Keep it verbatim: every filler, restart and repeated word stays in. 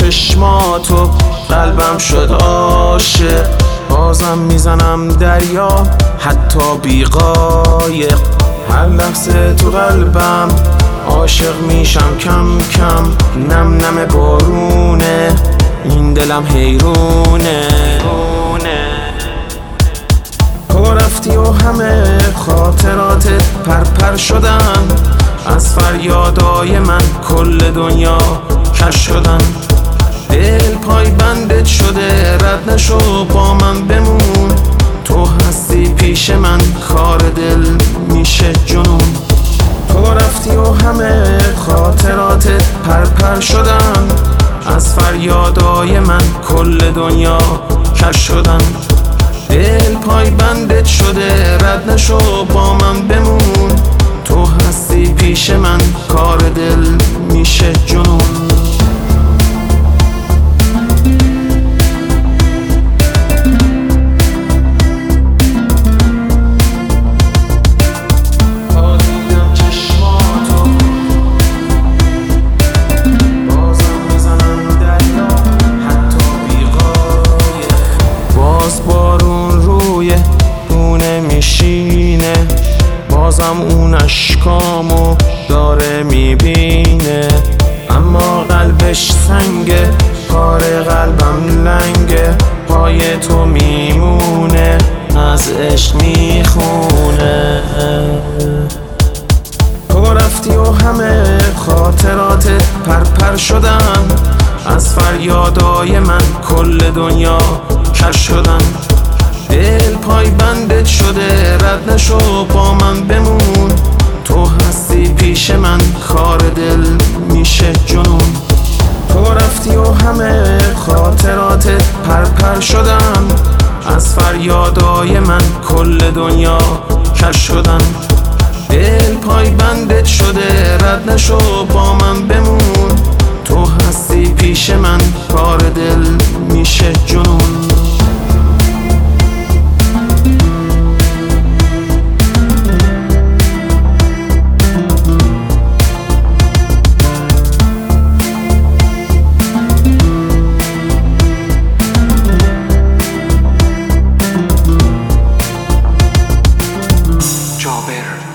چشماتو قلبم شد عاشق. بازم میزنم دریا حتی بی قایق. هر لحظه تو قلبم عاشق میشم کم کم. نم نم بارونه این دلم حیرونه. تو رفتی و همه خاطراتت پرپر شدن. از فریادای من کل دنیا کش شدن. دل پای بندت شده رد نشو با من بمون. تو هستی پیش من کار دل میشه جنون. تو رفتی و همه خاطراتت پرپر شدن. از فریادای من کل دنیا کش شدن. دل پای بندت شده رد نشو با من بمون. تو هستی پیش من کار دل میشه جنون. بازم اون اشکامو داره میبینه. اما قلبش سنگه کار قلبم لنگه. پای تو میمونه از عشق میخونه. تو رفتی و همه خاطراتت پرپر شدن. از فریادای من کل دنیا کش شدن. دل پای بندت شده رد نشو با من بمون. تو هستی پیش من کار دل میشه جنون. تو رفتی و همه خاطراتت پرپر شدن. از فریادای من کل دنیا کش شدن. دل پای بندت شده رد نشو با من بمون. تو هستی پیش من کار دل میشه جنون. Jawbreaker.